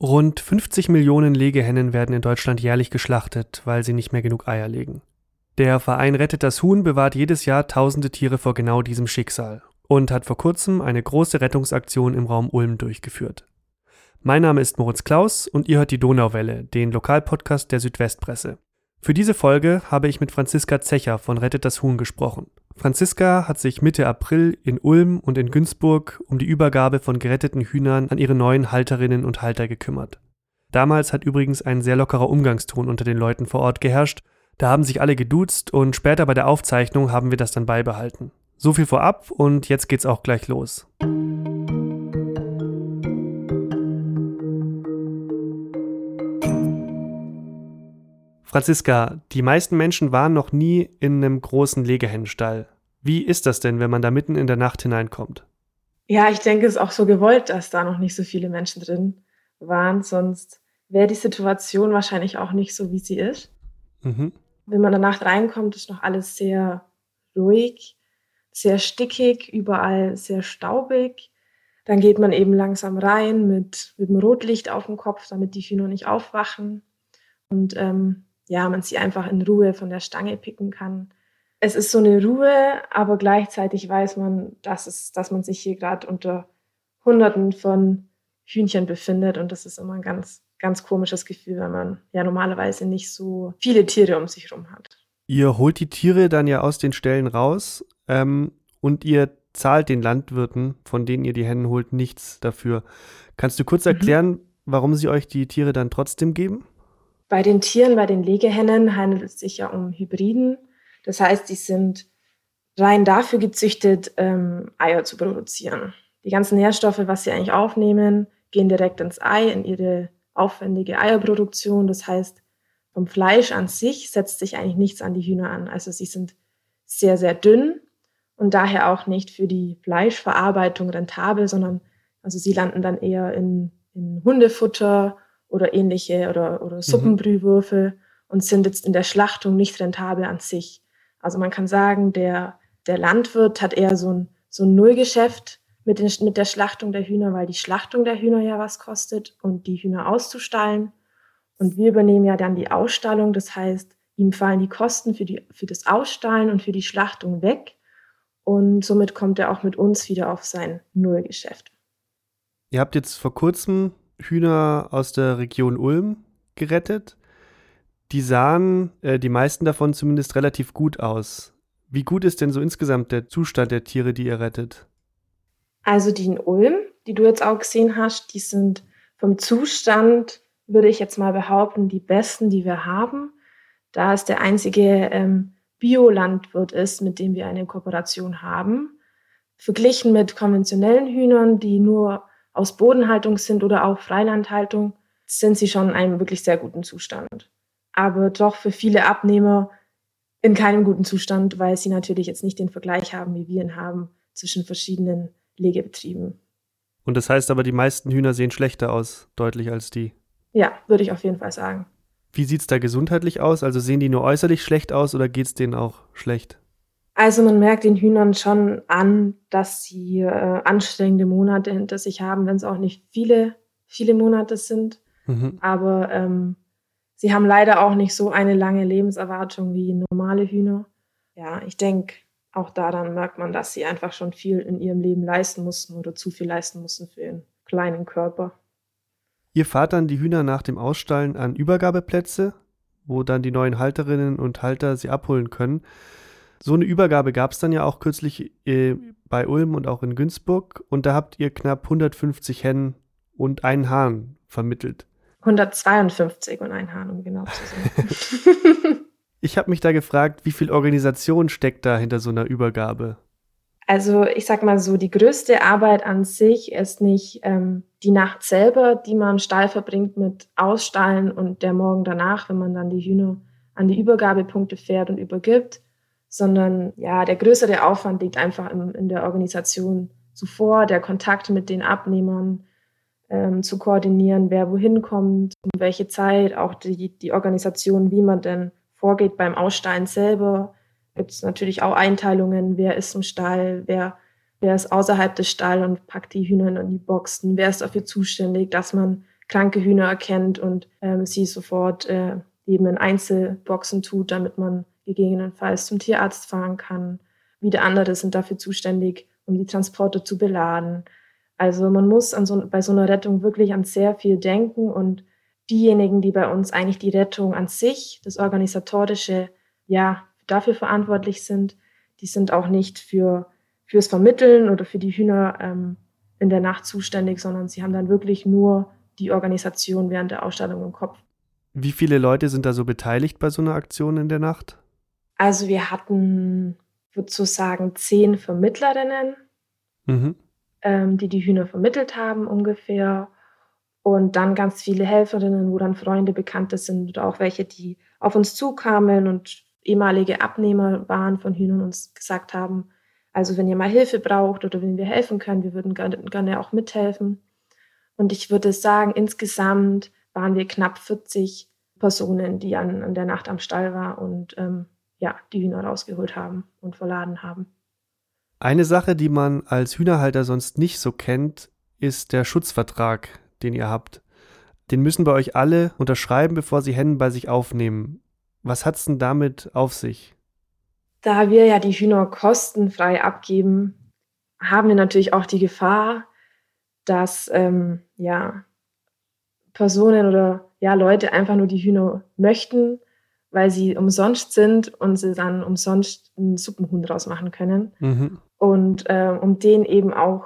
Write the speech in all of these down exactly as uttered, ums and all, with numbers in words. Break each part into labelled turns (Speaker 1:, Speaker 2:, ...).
Speaker 1: Rund fünfzig Millionen Legehennen werden in Deutschland jährlich geschlachtet, weil sie nicht mehr genug Eier legen. Der Verein Rettet das Huhn bewahrt jedes Jahr tausende Tiere vor genau diesem Schicksal und hat vor kurzem eine große Rettungsaktion im Raum Ulm durchgeführt. Mein Name ist Moritz Klaus und ihr hört die Donauwelle, den Lokalpodcast der Südwestpresse. Für diese Folge habe ich mit Franziska Zecher von Rettet das Huhn gesprochen. Franziska hat sich Mitte April in Ulm und in Günzburg um die Übergabe von geretteten Hühnern an ihre neuen Halterinnen und Halter gekümmert. Damals hat übrigens ein sehr lockerer Umgangston unter den Leuten vor Ort geherrscht. Da haben sich alle geduzt und später bei der Aufzeichnung haben wir das dann beibehalten. So viel vorab und jetzt geht's auch gleich los. Franziska, die meisten Menschen waren noch nie in einem großen Legehennenstall. Wie ist das denn, wenn man da mitten in der Nacht hineinkommt?
Speaker 2: Ja, ich denke, es ist auch so gewollt, dass da noch nicht so viele Menschen drin waren, sonst wäre die Situation wahrscheinlich auch nicht so, wie sie ist.
Speaker 1: Mhm.
Speaker 2: Wenn man in der Nacht reinkommt, ist noch alles sehr ruhig, sehr stickig, überall sehr staubig. Dann geht man eben langsam rein mit, mit dem Rotlicht auf dem Kopf, damit die Hühner nicht aufwachen. Und ähm, ja, man sie einfach in Ruhe von der Stange picken kann. Es ist so eine Ruhe, aber gleichzeitig weiß man, dass, es, dass man sich hier gerade unter Hunderten von Hühnchen befindet. Und das ist immer ein ganz, ganz komisches Gefühl, weil man ja normalerweise nicht so viele Tiere um sich herum hat.
Speaker 1: Ihr holt die Tiere dann ja aus den Ställen raus ähm, und ihr zahlt den Landwirten, von denen ihr die Hennen holt, nichts dafür. Kannst du kurz erklären, mhm. warum sie euch die Tiere dann trotzdem geben?
Speaker 2: Bei den Tieren, bei den Legehennen handelt es sich ja um Hybriden. Das heißt, die sind rein dafür gezüchtet, ähm, Eier zu produzieren. Die ganzen Nährstoffe, was sie eigentlich aufnehmen, gehen direkt ins Ei, in ihre aufwendige Eierproduktion. Das heißt, vom Fleisch an sich setzt sich eigentlich nichts an die Hühner an. Also sie sind sehr, sehr dünn und daher auch nicht für die Fleischverarbeitung rentabel, sondern also sie landen dann eher in, in Hundefutter oder ähnliche oder, oder Suppenbrühwürfel mhm. und sind jetzt in der Schlachtung nicht rentabel an sich. Also man kann sagen, der, der Landwirt hat eher so ein, so ein Nullgeschäft mit, den, mit der Schlachtung der Hühner, weil die Schlachtung der Hühner ja was kostet und die Hühner auszustallen. Und wir übernehmen ja dann die Ausstallung, das heißt, ihm fallen die Kosten für, die, für das Ausstallen und für die Schlachtung weg und somit kommt er auch mit uns wieder auf sein Nullgeschäft.
Speaker 1: Ihr habt jetzt vor kurzem Hühner aus der Region Ulm gerettet. Die sahen, äh, die meisten davon zumindest, relativ gut aus. Wie gut ist denn so insgesamt der Zustand der Tiere, die ihr rettet?
Speaker 2: Also die in Ulm, die du jetzt auch gesehen hast, die sind vom Zustand, würde ich jetzt mal behaupten, die besten, die wir haben. Da es der einzige ähm, Biolandwirt ist, mit dem wir eine Kooperation haben. Verglichen mit konventionellen Hühnern, die nur aus Bodenhaltung sind oder auch Freilandhaltung, sind sie schon in einem wirklich sehr guten Zustand. Aber doch für viele Abnehmer in keinem guten Zustand, weil sie natürlich jetzt nicht den Vergleich haben, wie wir ihn haben, zwischen verschiedenen Legebetrieben.
Speaker 1: Und das heißt aber, die meisten Hühner sehen schlechter aus, deutlich als die?
Speaker 2: Ja, würde ich auf jeden Fall sagen.
Speaker 1: Wie sieht es da gesundheitlich aus? Also sehen die nur äußerlich schlecht aus oder geht es denen auch schlecht?
Speaker 2: Also man merkt den Hühnern schon an, dass sie äh, anstrengende Monate hinter sich haben, wenn es auch nicht viele, viele Monate sind. Mhm. Aber ähm, sie haben leider auch nicht so eine lange Lebenserwartung wie normale Hühner. Ja, ich denke, auch daran merkt man, dass sie einfach schon viel in ihrem Leben leisten mussten oder zu viel leisten mussten für ihren kleinen Körper.
Speaker 1: Ihr fahrt dann die Hühner nach dem Ausstallen an Übergabeplätze, wo dann die neuen Halterinnen und Halter sie abholen können. So eine Übergabe gab es dann ja auch kürzlich äh, bei Ulm und auch in Günzburg. Und da habt ihr knapp hundertfünfzig Hennen und einen Hahn vermittelt.
Speaker 2: hundertzweiundfünfzig und ein Hahn, um genau zu sein.
Speaker 1: Ich habe mich da gefragt, wie viel Organisation steckt da hinter so einer Übergabe?
Speaker 2: Also ich sag mal so, die größte Arbeit an sich ist nicht ähm, die Nacht selber, die man im Stall verbringt mit Ausstallen und der Morgen danach, wenn man dann die Hühner an die Übergabepunkte fährt und übergibt, sondern ja, der größere Aufwand liegt einfach in, in der Organisation zuvor, der Kontakt mit den Abnehmern ähm, zu koordinieren, wer wohin kommt, um welche Zeit, auch die, die Organisation, wie man denn vorgeht beim Ausstallen selber. Gibt es natürlich auch Einteilungen, wer ist im Stall, wer, wer ist außerhalb des Stalls und packt die Hühner in die Boxen, wer ist dafür zuständig, dass man kranke Hühner erkennt und ähm, sie sofort äh, eben in Einzelboxen tut, damit man gegebenenfalls zum Tierarzt fahren kann. Wieder andere sind dafür zuständig, um die Transporte zu beladen. Also man muss an so, bei so einer Rettung wirklich an sehr viel denken und diejenigen, die bei uns eigentlich die Rettung an sich, das Organisatorische, ja, dafür verantwortlich sind, die sind auch nicht für, fürs Vermitteln oder für die Hühner ähm, in der Nacht zuständig, sondern sie haben dann wirklich nur die Organisation während der Ausstellung im Kopf.
Speaker 1: Wie viele Leute sind da so beteiligt bei so einer Aktion in der Nacht?
Speaker 2: Also wir hatten, ich würde so sagen, zehn Vermittlerinnen,
Speaker 1: Mhm.
Speaker 2: ähm, die die Hühner vermittelt haben ungefähr. Und dann ganz viele Helferinnen, wo dann Freunde, Bekannte sind oder auch welche, die auf uns zukamen und ehemalige Abnehmer waren von Hühnern und uns gesagt haben, also wenn ihr mal Hilfe braucht oder wenn wir helfen können, wir würden gerne, gerne auch mithelfen. Und ich würde sagen, insgesamt waren wir knapp vierzig Personen, die an, an der Nacht am Stall waren und ähm, ja, die Hühner rausgeholt haben und verladen haben.
Speaker 1: Eine Sache, die man als Hühnerhalter sonst nicht so kennt, ist der Schutzvertrag, den ihr habt. Den müssen bei euch alle unterschreiben, bevor sie Hennen bei sich aufnehmen. Was hat's denn damit auf sich?
Speaker 2: Da wir ja die Hühner kostenfrei abgeben, haben wir natürlich auch die Gefahr, dass ähm, ja, Personen oder ja, Leute einfach nur die Hühner möchten, weil sie umsonst sind und sie dann umsonst einen Suppenhuhn draus machen können.
Speaker 1: Mhm.
Speaker 2: Und äh, um denen eben auch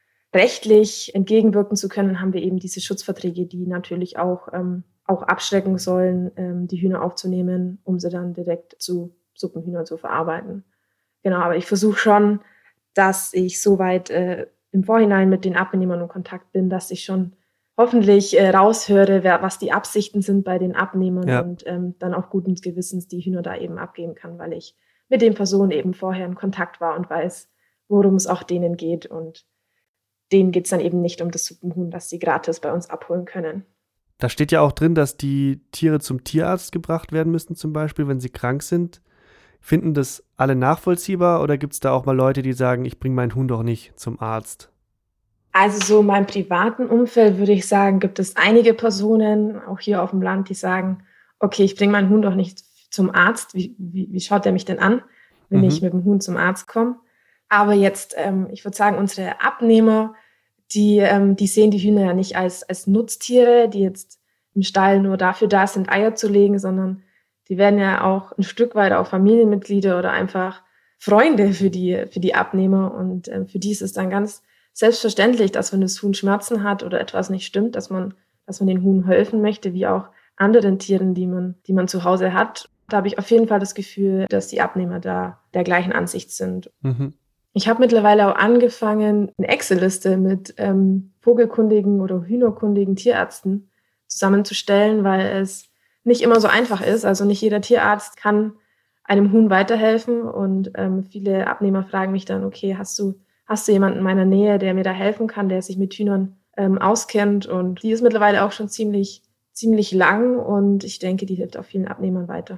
Speaker 2: rechtlich entgegenwirken zu können, haben wir eben diese Schutzverträge, die natürlich auch, ähm, auch abschrecken sollen, ähm, die Hühner aufzunehmen, um sie dann direkt zu Suppenhühnern zu verarbeiten. Genau, aber ich versuche schon, dass ich soweit äh, im Vorhinein mit den Abnehmern in Kontakt bin, dass ich schon hoffentlich äh, raushöre, wer, was die Absichten sind bei den Abnehmern
Speaker 1: Ja.
Speaker 2: und ähm, dann auch guten Gewissens die Hühner da eben abgeben kann, weil ich mit den Personen eben vorher in Kontakt war und weiß, worum es auch denen geht. Und denen geht es dann eben nicht um das Suppenhuhn, das sie gratis bei uns abholen können.
Speaker 1: Da steht ja auch drin, dass die Tiere zum Tierarzt gebracht werden müssen, zum Beispiel, wenn sie krank sind. Finden das alle nachvollziehbar oder gibt es da auch mal Leute, die sagen, ich bringe meinen Huhn doch nicht zum Arzt?
Speaker 2: Also so in meinem privaten Umfeld würde ich sagen, gibt es einige Personen, auch hier auf dem Land, die sagen, okay, ich bringe meinen Huhn doch nicht zum Arzt. Wie, wie, wie schaut der mich denn an, wenn
Speaker 1: Mhm.
Speaker 2: ich mit dem Huhn zum Arzt komme? Aber jetzt, ähm, ich würde sagen, unsere Abnehmer, die, ähm, die sehen die Hühner ja nicht als, als Nutztiere, die jetzt im Stall nur dafür da sind, Eier zu legen, sondern die werden ja auch ein Stück weit auch Familienmitglieder oder einfach Freunde für die, für die Abnehmer. Und ähm, für die ist es dann ganz selbstverständlich, dass wenn das Huhn Schmerzen hat oder etwas nicht stimmt, dass man, dass man den Huhn helfen möchte, wie auch anderen Tieren, die man, die man zu Hause hat. Da habe ich auf jeden Fall das Gefühl, dass die Abnehmer da der gleichen Ansicht sind.
Speaker 1: Mhm.
Speaker 2: Ich habe mittlerweile auch angefangen, eine Excel-Liste mit ähm, vogelkundigen oder hühnerkundigen Tierärzten zusammenzustellen, weil es nicht immer so einfach ist. Also nicht jeder Tierarzt kann einem Huhn weiterhelfen und ähm, viele Abnehmer fragen mich dann, okay, hast du, hast du jemanden in meiner Nähe, der mir da helfen kann, der sich mit Hühnern ähm, auskennt? Und die ist mittlerweile auch schon ziemlich, ziemlich lang und ich denke, die hilft auch vielen Abnehmern weiter.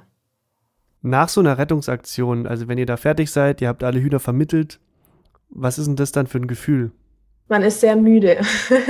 Speaker 1: Nach so einer Rettungsaktion, also wenn ihr da fertig seid, ihr habt alle Hühner vermittelt, was ist denn das dann für ein Gefühl?
Speaker 2: Man ist sehr müde.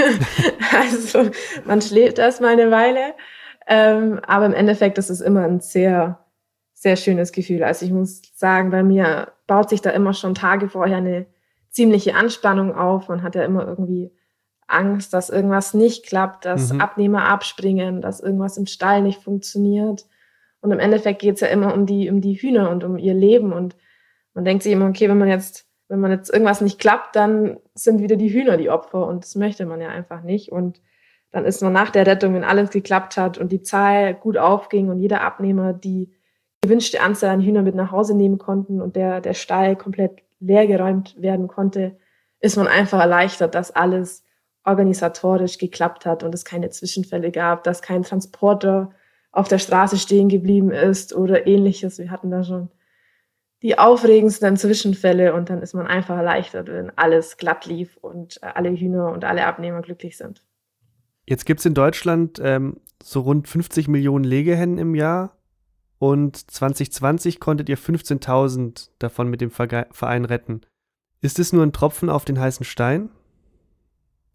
Speaker 2: Also man schläft erstmal eine Weile, ähm, aber im Endeffekt ist es immer ein sehr, sehr schönes Gefühl. Also ich muss sagen, bei mir baut sich da immer schon Tage vorher eine ziemliche Anspannung auf. Man hat ja immer irgendwie Angst, dass irgendwas nicht klappt, dass
Speaker 1: Mhm.
Speaker 2: Abnehmer abspringen, dass irgendwas im Stall nicht funktioniert. Und im Endeffekt geht es ja immer um die, um die Hühner und um ihr Leben. Und man denkt sich immer, okay, wenn man jetzt Wenn man jetzt irgendwas nicht klappt, dann sind wieder die Hühner die Opfer und das möchte man ja einfach nicht. Und dann ist man nach der Rettung, wenn alles geklappt hat und die Zahl gut aufging und jeder Abnehmer die gewünschte Anzahl an Hühnern mit nach Hause nehmen konnten und der, der Stall komplett leergeräumt werden konnte, ist man einfach erleichtert, dass alles organisatorisch geklappt hat und es keine Zwischenfälle gab, dass kein Transporter auf der Straße stehen geblieben ist oder ähnliches. Wir hatten da schon die aufregendsten Zwischenfälle und dann ist man einfach erleichtert, wenn alles glatt lief und alle Hühner und alle Abnehmer glücklich sind.
Speaker 1: Jetzt gibt es in Deutschland ähm, so rund fünfzig Millionen Legehennen im Jahr und zwanzig zwanzig konntet ihr fünfzehntausend davon mit dem Verge- Verein retten. Ist es nur ein Tropfen auf den heißen Stein?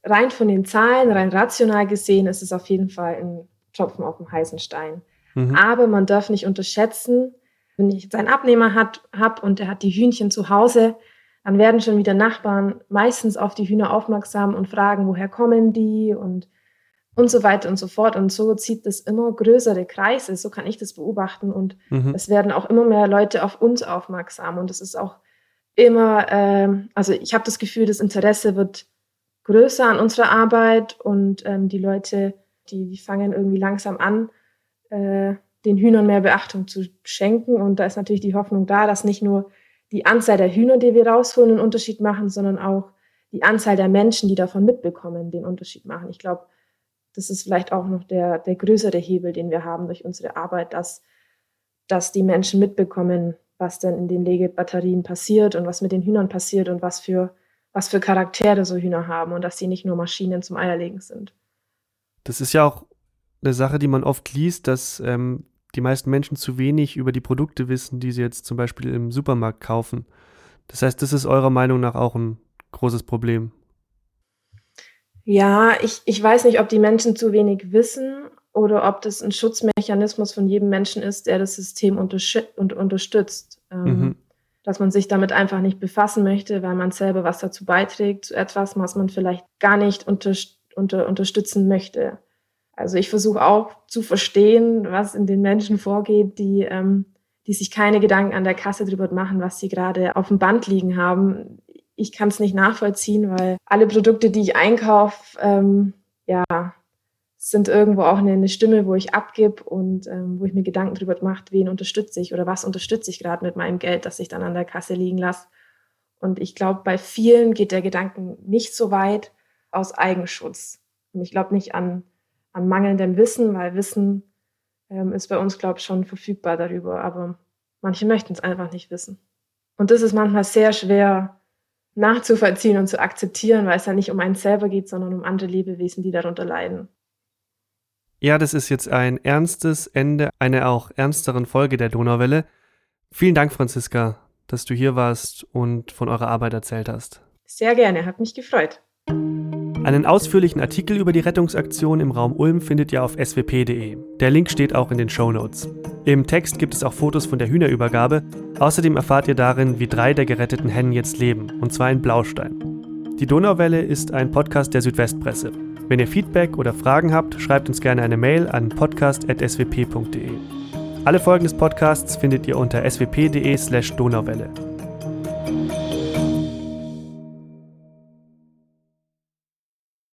Speaker 2: rein von den Zahlen, rein rational gesehen, ist es auf jeden Fall ein Tropfen auf dem heißen Stein. Mhm. Aber man darf nicht unterschätzen, wenn ich jetzt einen Abnehmer habe und der hat die Hühnchen zu Hause, dann werden schon wieder Nachbarn meistens auf die Hühner aufmerksam und fragen, woher kommen die und, und so weiter und so fort. Und so zieht das immer größere Kreise, so kann ich das beobachten. Und mhm. es werden auch immer mehr Leute auf uns aufmerksam. Und es ist auch immer, äh, also ich habe das Gefühl, das Interesse wird größer an unserer Arbeit und ähm, die Leute, die, die fangen irgendwie langsam an, äh, den Hühnern mehr Beachtung zu schenken. Und da ist natürlich die Hoffnung da, dass nicht nur die Anzahl der Hühner, die wir rausholen, einen Unterschied machen, sondern auch die Anzahl der Menschen, die davon mitbekommen, den Unterschied machen. Ich glaube, das ist vielleicht auch noch der, der größere Hebel, den wir haben durch unsere Arbeit, dass, dass die Menschen mitbekommen, was denn in den Legebatterien passiert und was mit den Hühnern passiert und was für, was für Charaktere so Hühner haben und dass sie nicht nur Maschinen zum Eierlegen sind.
Speaker 1: Das ist ja auch eine Sache, die man oft liest, dass ähm, die meisten Menschen zu wenig über die Produkte wissen, die sie jetzt zum Beispiel im Supermarkt kaufen. Das heißt, das ist eurer Meinung nach auch ein großes Problem.
Speaker 2: Ja, ich, ich weiß nicht, ob die Menschen zu wenig wissen oder ob das ein Schutzmechanismus von jedem Menschen ist, der das System untersch- und unterstützt. Ähm, mhm. Dass man sich damit einfach nicht befassen möchte, weil man selber was dazu beiträgt, zu etwas, was man vielleicht gar nicht unter, unter, unterstützen möchte. Also ich versuche auch zu verstehen, was in den Menschen vorgeht, die, ähm, die sich keine Gedanken an der Kasse drüber machen, was sie gerade auf dem Band liegen haben. Ich kann es nicht nachvollziehen, weil alle Produkte, die ich einkaufe, ähm, ja, sind irgendwo auch eine, eine Stimme, wo ich abgebe und ähm, wo ich mir Gedanken drüber mache, wen unterstütze ich oder was unterstütze ich gerade mit meinem Geld, das ich dann an der Kasse liegen lasse. Und ich glaube, bei vielen geht der Gedanken nicht so weit aus Eigenschutz. Und ich glaube nicht an an mangelndem Wissen, weil Wissen ähm, ist bei uns, glaube ich, schon verfügbar darüber, aber manche möchten es einfach nicht wissen. Und das ist manchmal sehr schwer nachzuvollziehen und zu akzeptieren, weil es ja nicht um einen selber geht, sondern um andere Lebewesen, die darunter leiden.
Speaker 1: Ja, das ist jetzt ein ernstes Ende einer auch ernsteren Folge der Donauwelle. Vielen Dank, Franziska, dass du hier warst und von eurer Arbeit erzählt hast.
Speaker 2: Sehr gerne, hat mich gefreut.
Speaker 1: Einen ausführlichen Artikel über die Rettungsaktion im Raum Ulm findet ihr auf s w p punkt d e. Der Link steht auch in den Shownotes. Im Text gibt es auch Fotos von der Hühnerübergabe. Außerdem erfahrt ihr darin, wie drei der geretteten Hennen jetzt leben, und zwar in Blaustein. Die Donauwelle ist ein Podcast der Südwestpresse. Wenn ihr Feedback oder Fragen habt, schreibt uns gerne eine Mail an podcast at s w p punkt d e. Alle Folgen des Podcasts findet ihr unter s w p punkt d e slash Donauwelle.